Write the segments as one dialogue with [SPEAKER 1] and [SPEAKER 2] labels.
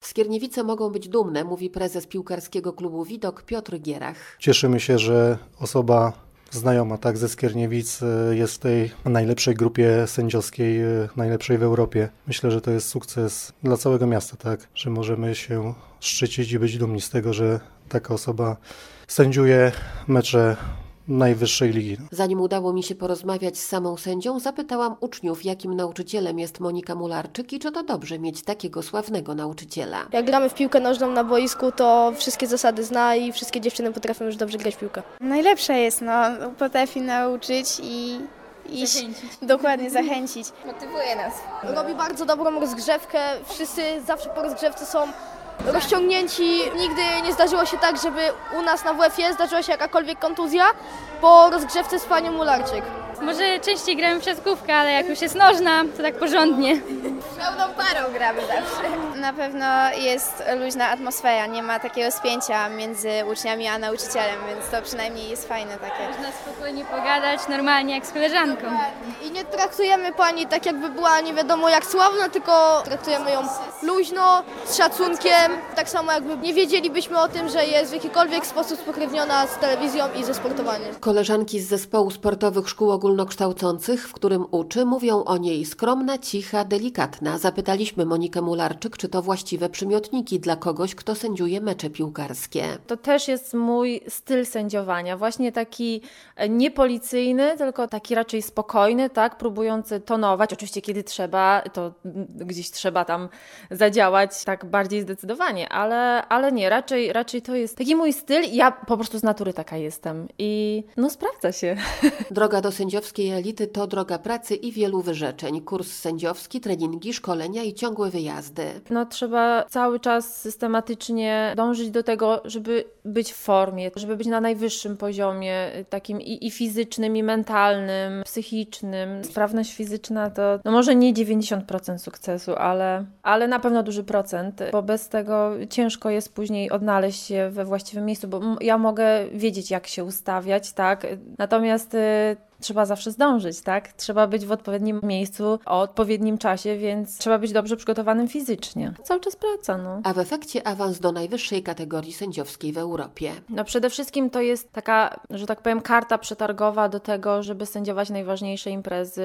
[SPEAKER 1] Skierniewice mogą być dumne, mówi prezes piłkarskiego klubu Widok Piotr Gierach.
[SPEAKER 2] Cieszymy się, że osoba znajoma ze Skierniewic jest w tej najlepszej grupie sędziowskiej, najlepszej w Europie. Myślę, że to jest sukces dla całego miasta, że możemy się szczycić i być dumni z tego, że taka osoba sędziuje mecze najwyższej ligi.
[SPEAKER 1] Zanim udało mi się porozmawiać z samą sędzią, zapytałam uczniów, jakim nauczycielem jest Monika Mularczyk i czy to dobrze mieć takiego sławnego nauczyciela.
[SPEAKER 3] Jak gramy w piłkę nożną na boisku, to wszystkie zasady zna i wszystkie dziewczyny potrafią już dobrze grać w piłkę.
[SPEAKER 4] Najlepsza jest, potrafi nauczyć i
[SPEAKER 5] zachęcić.
[SPEAKER 4] Dokładnie, zachęcić.
[SPEAKER 5] Motywuje nas.
[SPEAKER 3] Robi bardzo dobrą rozgrzewkę, wszyscy zawsze po rozgrzewce są rozciągnięci. Nigdy nie zdarzyło się tak, żeby u nas na WF-ie zdarzyła się jakakolwiek kontuzja po rozgrzewce z panią Mularczyk.
[SPEAKER 5] Może częściej gramy w siatkówkę, ale jak już jest nożna, to tak porządnie.
[SPEAKER 4] Pełną parą gramy zawsze. Na pewno jest luźna atmosfera, nie ma takiego spięcia między uczniami a nauczycielem, więc to przynajmniej jest fajne takie.
[SPEAKER 5] Można spokojnie pogadać, normalnie jak z koleżanką.
[SPEAKER 3] I nie traktujemy pani tak, jakby była nie wiadomo jak sławna, tylko traktujemy ją luźno, z szacunkiem. Tak samo jakby nie wiedzielibyśmy o tym, że jest w jakikolwiek sposób spokrewniona z telewizją i ze sportowaniem.
[SPEAKER 1] Koleżanki z zespołu sportowych szkół ogólnokształcących, w którym uczy, mówią o niej skromna, cicha, delikatna. Zapytaliśmy Monikę Mularczyk, czy to właściwe przymiotniki dla kogoś, kto sędziuje mecze piłkarskie.
[SPEAKER 6] To też jest mój styl sędziowania, właśnie taki niepolicyjny, tylko taki raczej spokojny, próbujący tonować. Oczywiście kiedy trzeba, to gdzieś trzeba tam zadziałać tak bardziej zdecydowanie, ale nie, raczej to jest taki mój styl i ja po prostu z natury taka jestem i sprawdza się.
[SPEAKER 1] Droga do sędziowskiej elity to droga pracy i wielu wyrzeczeń. Kurs sędziowski, treningi, szkolenia i ciągłe wyjazdy.
[SPEAKER 6] Trzeba cały czas systematycznie dążyć do tego, żeby być w formie, żeby być na najwyższym poziomie, takim i fizycznym, i mentalnym, psychicznym. Sprawność fizyczna to może nie 90% sukcesu, ale na pewno duży procent, bo bez tego ciężko jest później odnaleźć się we właściwym miejscu, bo ja mogę wiedzieć, jak się ustawiać, natomiast trzeba zawsze zdążyć, Trzeba być w odpowiednim miejscu o odpowiednim czasie, więc trzeba być dobrze przygotowanym fizycznie. Cały czas praca,
[SPEAKER 1] A w efekcie awans do najwyższej kategorii sędziowskiej w Europie.
[SPEAKER 6] Przede wszystkim to jest taka, że tak powiem, karta przetargowa do tego, żeby sędziować najważniejsze imprezy.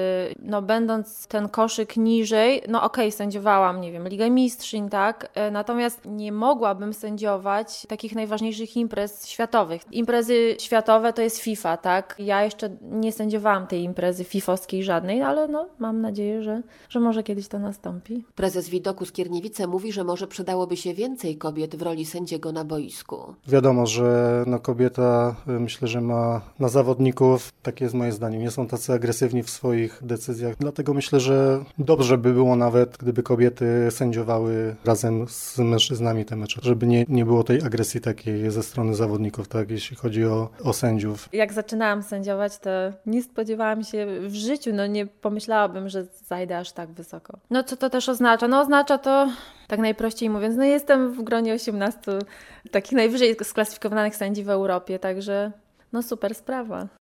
[SPEAKER 6] Będąc ten koszyk niżej, sędziowałam, Ligę Mistrzyń, natomiast nie mogłabym sędziować takich najważniejszych imprez światowych. Imprezy światowe to jest FIFA, Ja jeszcze nie sędziowałam tej imprezy fifowskiej żadnej, ale mam nadzieję, że może kiedyś to nastąpi.
[SPEAKER 1] Prezes Widoku Skierniewice mówi, że może przydałoby się więcej kobiet w roli sędziego na boisku.
[SPEAKER 2] Wiadomo, że kobieta myślę, że ma na zawodników, takie jest moje zdanie, nie są tacy agresywni w swoich decyzjach, dlatego myślę, że dobrze by było nawet, gdyby kobiety sędziowały razem z mężczyznami te mecze, żeby nie było tej agresji takiej ze strony zawodników, jeśli chodzi o sędziów.
[SPEAKER 6] Jak zaczynałam sędziować, to nie spodziewałam się w życiu, nie pomyślałabym, że zajdę aż tak wysoko. Co to też oznacza? Oznacza to, tak najprościej mówiąc, jestem w gronie 18 takich najwyżej sklasyfikowanych sędzi w Europie, także super sprawa.